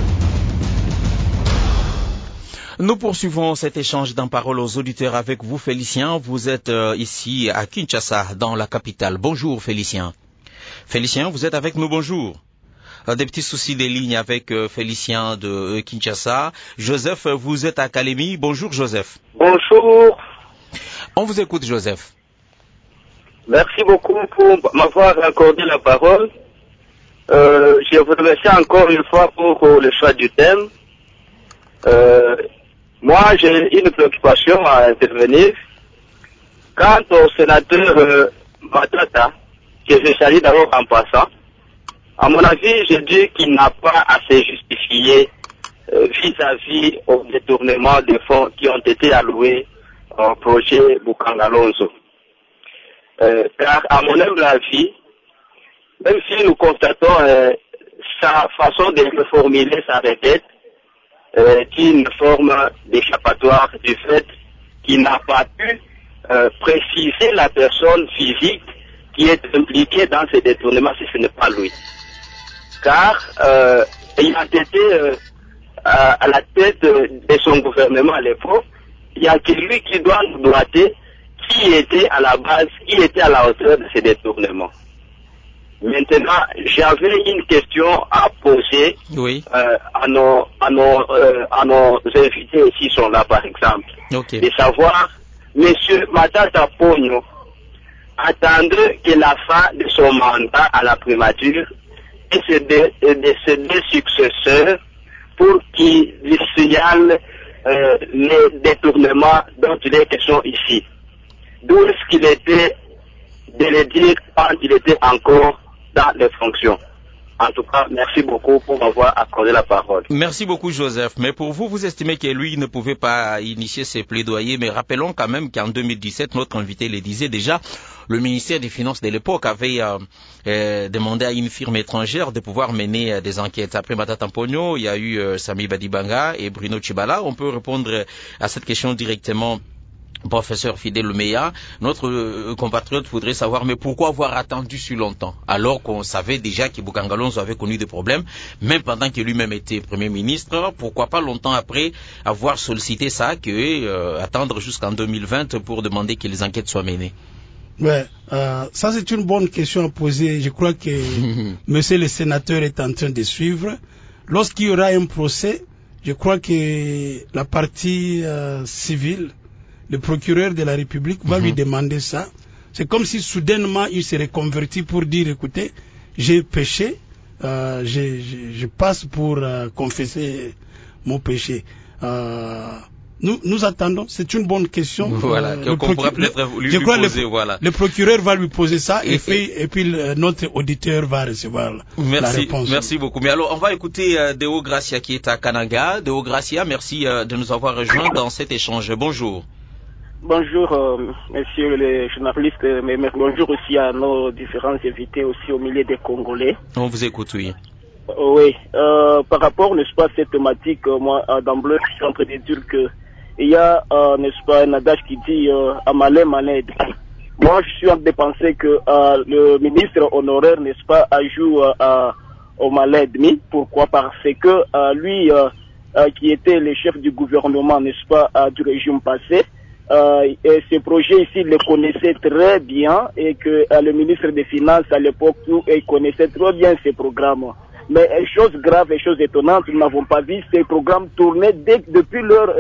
Nous poursuivons cet échange dans Parole aux auditeurs avec vous, Félicien. Vous êtes ici à Kinshasa, dans la capitale. Bonjour, Félicien. Félicien, vous êtes avec nous, bonjour. Des petits soucis des lignes avec Félicien de Kinshasa. Joseph, vous êtes à Kalemi. Bonjour, Joseph. Bonjour. On vous écoute, Joseph. Merci beaucoup pour m'avoir accordé la parole. Je vous remercie encore une fois pour le choix du thème. Moi, j'ai une préoccupation à intervenir. Quant au sénateur Matata, que je salue d'abord en passant, à mon avis, je dis qu'il n'a pas assez justifié vis-à-vis au détournement des fonds qui ont été alloués au projet Boukangalonzo. Car à mon humble avis, même si nous constatons sa façon de reformuler sa requête, une forme d'échappatoire du fait qu'il n'a pas pu préciser la personne physique qui est impliquée dans ce détournement si ce n'est pas lui. Car il a été à la tête de son gouvernement à l'époque, il y a que lui qui doit nous droiter qui était à la base, qui était à la hauteur de ce détournement. Maintenant, j'avais une question à poser à nos invités qui sont là, par exemple. De savoir, Monsieur Matata Ponyo attendait que la fin de son mandat à la primature et ses deux successeurs pour qu'ils signalent les détournements dont il est question ici. D'où est-ce qu'il était de le dire quand il était encore dans les fonctions. En tout cas, merci beaucoup pour m'avoir accordé la parole. Merci beaucoup, Joseph. Mais pour vous, vous estimez que lui ne pouvait pas initier ses plaidoyers. Mais rappelons quand même qu'en 2017, notre invité le disait déjà, le ministère des Finances de l'époque avait demandé à une firme étrangère de pouvoir mener des enquêtes. Après Matata Ponyo, il y a eu Sami Badibanga et Bruno Tshibala. On peut répondre à cette question directement. Professeur Fidèle Meya, notre compatriote voudrait savoir, mais pourquoi avoir attendu si longtemps, alors qu'on savait déjà que Boukangalonzo avait connu des problèmes, même pendant qu'il lui-même était Premier ministre, pourquoi pas longtemps après avoir sollicité ça, que attendre jusqu'en 2020 pour demander que les enquêtes soient menées? Ouais, ça c'est une bonne question à poser. Je crois que monsieur le sénateur est en train de suivre. Lorsqu'il y aura un procès, je crois que la partie civile, le procureur de la République va lui demander ça. C'est comme si soudainement il serait converti pour dire, écoutez, j'ai péché, je passe pour confesser mon péché. Nous attendons, c'est une bonne question. Voilà, qu'on pourra peut-être lui poser, voilà. Le procureur va lui poser ça et puis notre auditeur va recevoir la réponse. Merci beaucoup. Mais alors, on va écouter Deo Gracia qui est à Kananga. Deo Gracia, merci de nous avoir rejoints dans cet échange. Bonjour. Bonjour, messieurs les journalistes, mais bonjour aussi à nos différents invités aussi au milieu des Congolais. On vous écoute, oui. Oui, par rapport, n'est-ce pas, à cette thématique, moi, d'emblée, je suis en train de dire que il y a, n'est-ce pas, un adage qui dit à malin, malin. Moi, je suis en train de penser que le ministre honoraire, n'est-ce pas, joue au malin demi. Pourquoi? Parce que lui, qui était le chef du gouvernement, n'est-ce pas, du régime passé, et ces projets ici, il les connaissait très bien et que le ministre des Finances à l'époque, il connaissait très bien ces programmes. Mais chose grave et chose étonnante, nous n'avons pas vu ces programmes tourner depuis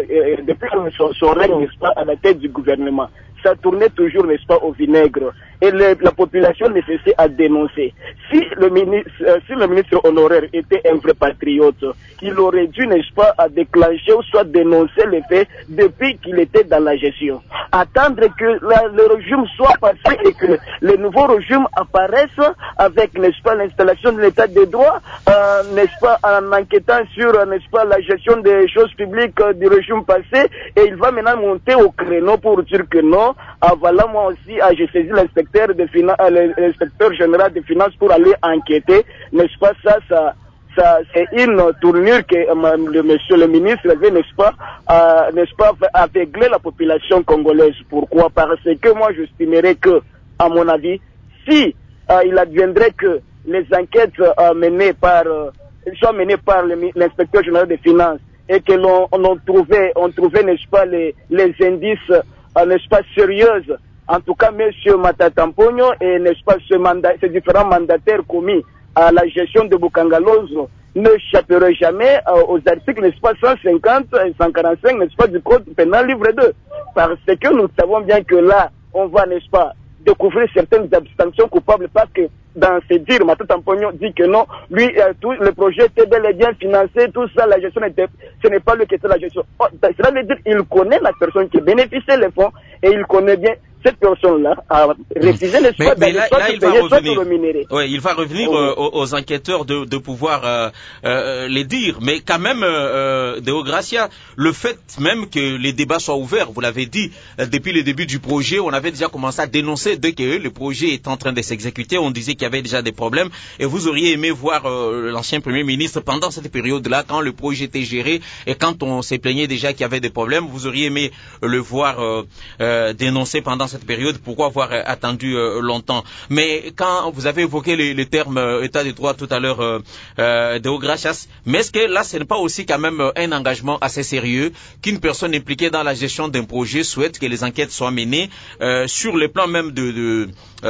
son règne, n'est-ce pas, à la tête du gouvernement. Ça tournait toujours, n'est-ce pas, au vinaigre. Et la population ne cessait à dénoncer. Si le ministre honoraire était un vrai patriote, il aurait dû, n'est-ce pas, à déclencher ou soit dénoncer les faits depuis qu'il était dans la gestion. Attendre que le régime soit passé et que le nouveau régime apparaisse avec, n'est-ce pas, l'installation de l'état de droit, n'est-ce pas, en enquêtant sur, n'est-ce pas, la gestion des choses publiques du régime passé, et il va maintenant monter au créneau pour dire que non, voilà, moi aussi, j'ai saisi l'inspecteur général des finances pour aller enquêter, n'est-ce pas, ça c'est une tournure que monsieur le ministre avait, n'est-ce pas, aveugler la population congolaise. Pourquoi? Parce que moi, j'estimerais que, à mon avis, si il adviendrait que les enquêtes soient menées par l'inspecteur général des finances et que on trouvait, n'est-ce pas, les indices, n'est-ce pas, sérieuses. En tout cas, monsieur Matata Mponyo et, n'est-ce pas, ces différents mandataires commis à la gestion de Bukangalozo n'échapperaient jamais aux articles, n'est-ce pas, 150 et 145, n'est-ce pas, du code pénal livre 2. Parce que nous savons bien que là, on va, n'est-ce pas, découvrir certaines abstentions coupables parce que dans ses dires, Matata Mponyo dit que non, lui, tout le projet était bel et bien financé, tout ça, la gestion ce n'est pas lui qui était la gestion. Cela veut dire qu'il connaît la personne qui bénéficiait des fonds et il connaît bien cette personne-là a refusé, n'est-ce pas, mais là, il va revenir. Oui, il va revenir aux enquêteurs de pouvoir les dire. Mais quand même, Deo Gracia, le fait même que les débats soient ouverts, vous l'avez dit, depuis le début du projet, on avait déjà commencé à dénoncer dès que le projet est en train de s'exécuter. On disait qu'il y avait déjà des problèmes. Et vous auriez aimé voir l'ancien Premier ministre pendant cette période-là, quand le projet était géré et quand on s'est plaigné déjà qu'il y avait des problèmes, vous auriez aimé le voir dénoncer pendant cette période. Pourquoi avoir attendu longtemps? Mais quand vous avez évoqué le terme état de droit tout à l'heure, Deo Gracias, mais est-ce que là ce n'est pas aussi quand même un engagement assez sérieux qu'une personne impliquée dans la gestion d'un projet souhaite que les enquêtes soient menées sur le plan même de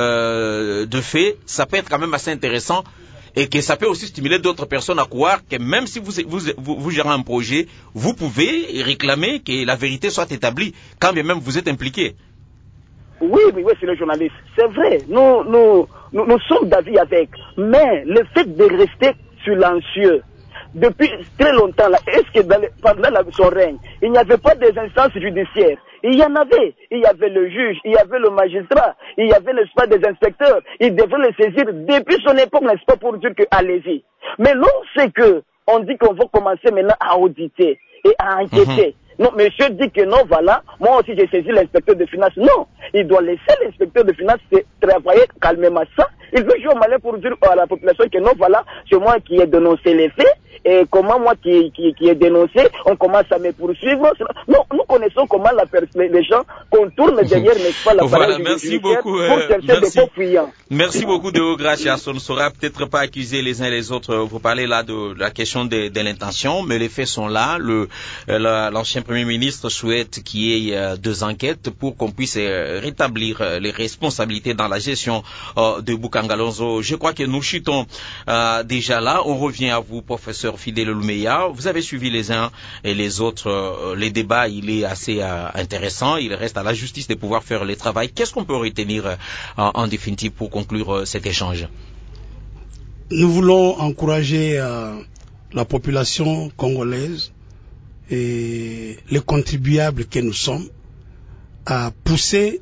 fait? Ça peut être quand même assez intéressant et que ça peut aussi stimuler d'autres personnes à croire que même si vous gérez un projet, vous pouvez réclamer que la vérité soit établie quand bien même vous êtes impliqué. Oui, c'est le journaliste. C'est vrai, nous sommes d'avis avec. Mais le fait de rester silencieux depuis très longtemps, là, est-ce que pendant son règne, il n'y avait pas des instances judiciaires? Il y en avait. Il y avait le juge, il y avait le magistrat, il y avait, n'est-ce pas, des inspecteurs. Ils devaient les saisir depuis son époque, n'est-ce pas, pour dire que allez-y. Mais non, c'est que on dit qu'on va commencer maintenant à auditer et à enquêter. Non, monsieur dit que non, voilà, moi aussi j'ai saisi l'inspecteur de finances. Non, il doit laisser l'inspecteur de finances travailler calmement ça. Il veut jouer au malin pour dire à la population que non, voilà, c'est moi qui ai dénoncé les faits. Et comment moi qui ai dénoncé, on commence à me poursuivre. Non, nous connaissons comment les gens contournent derrière, n'est-ce pas, la voilà, merci beaucoup, pour chercher des faux clients. Merci beaucoup, Deo Gracias. On ne saura peut-être pas accuser les uns les autres. Vous parlez là de la question de l'intention, mais les faits sont là. L'ancien Premier ministre souhaite qu'il y ait deux enquêtes pour qu'on puisse rétablir les responsabilités dans la gestion de Bukangalozo. Je crois que nous chutons déjà là. On revient à vous, professeur Fidèle Loumeya. Vous avez suivi les uns et les autres. Les débats, il est assez intéressant. Il reste à la justice de pouvoir faire le travail. Qu'est-ce qu'on peut retenir en définitive pour conclure cet échange? nous voulons encourager la population congolaise et les contribuables que nous sommes à pousser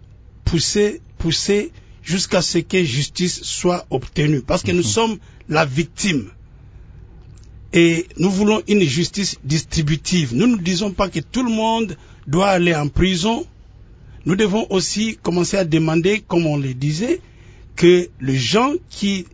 jusqu'à ce que justice soit obtenue. Parce que nous sommes la victime. Et nous voulons une justice distributive. Nous ne disons pas que tout le monde doit aller en prison. Nous devons aussi commencer à demander, comme on le disait, que les gens qui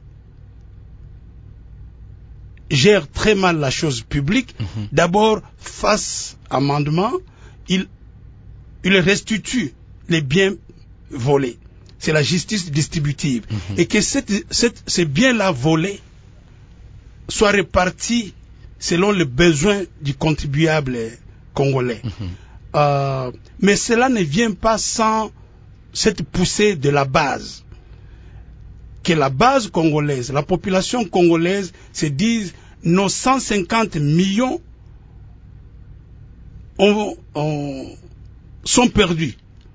gèrent très mal la chose publique, d'abord fassent amendement, ils restituent les biens volés. C'est la justice distributive. Et que ces biens-là volés soient répartis selon les besoins du contribuable congolais. Mais cela ne vient pas sans cette poussée de la base. Que la base congolaise, la population congolaise se dise nos 150 millions sont perdus.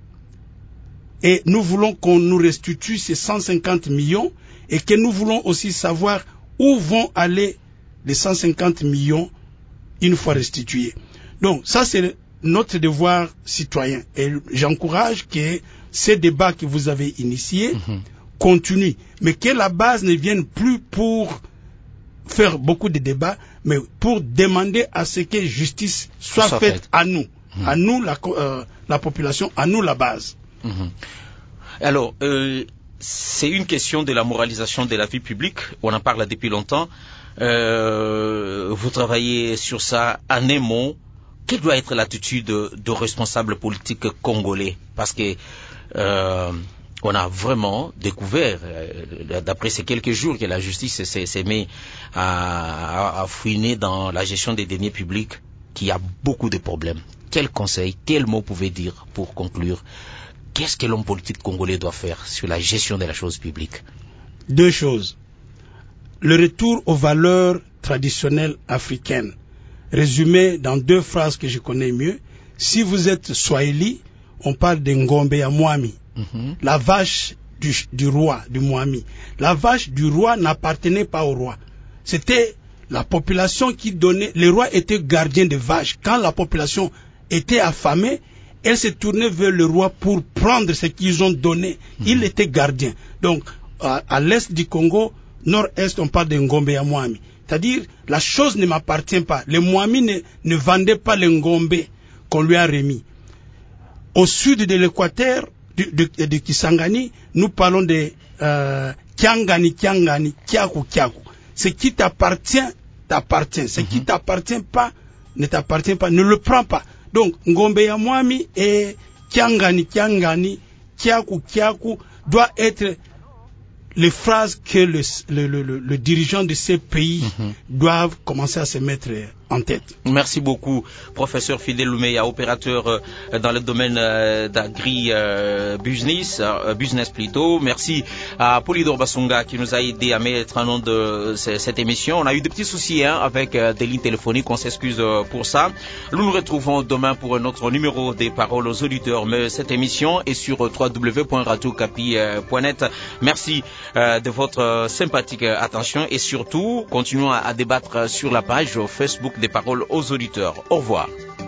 Et nous voulons qu'on nous restitue ces 150 millions et que nous voulons aussi savoir où vont aller les 150 millions une fois restitués. Donc ça c'est notre devoir citoyen. Et j'encourage que ces débats que vous avez initiés continuent. Mais que la base ne vienne plus pour faire beaucoup de débats, mais pour demander à ce que justice soit faite à nous. À nous la population, à nous la base. Alors, c'est une question de la moralisation de la vie publique. On en parle depuis longtemps. Vous travaillez sur ça en un mot. Quelle doit être l'attitude de responsables politiques congolais? Parce que on a vraiment découvert, d'après ces quelques jours, que la justice s'est mise à fouiner dans la gestion des deniers publics, qu'il y a beaucoup de problèmes. Quel conseil, quel mot pouvez dire pour conclure? Qu'est-ce que l'homme politique congolais doit faire sur la gestion de la chose publique? Deux choses. Le retour aux valeurs traditionnelles africaines, résumé dans deux phrases que je connais mieux. Si vous êtes Swahili, on parle de Ngombe ya Mwami, la vache du roi, du Mwami. La vache du roi n'appartenait pas au roi. C'était la population qui donnait. Les rois étaient gardiens de vaches. Quand la population était affamée, elle se tournait vers le roi pour prendre ce qu'ils ont donné. Il était gardien. Donc, à l'est du Congo, nord-est, on parle de Ngombe ya Mwami. C'est-à-dire, la chose ne m'appartient pas. Le Mwami ne vendait pas le Ngombe qu'on lui a remis. Au sud de l'équateur, de Kisangani, nous parlons de Kiangani, Kiaku. Ce qui t'appartient, t'appartient. Ce qui t'appartient pas, ne t'appartient pas. Ne le prends pas. Donc, Ngombe ya Mwami et Kiangani, Kiaku doit être les phrases que le dirigeant de ces pays doivent commencer à se mettre en tête. Merci beaucoup, professeur Fidel Loumeya, opérateur dans le domaine business plutôt. Merci à Polydor Basunga qui nous a aidé à mettre en nom de cette émission. On a eu des petits soucis avec des lignes téléphoniques, on s'excuse pour ça. Nous nous retrouvons demain pour un autre numéro des paroles aux auditeurs. Mais cette émission est sur www.radiocapi.net. Merci de votre sympathique attention et surtout, continuons à débattre sur la page Facebook des paroles aux auditeurs. Au revoir.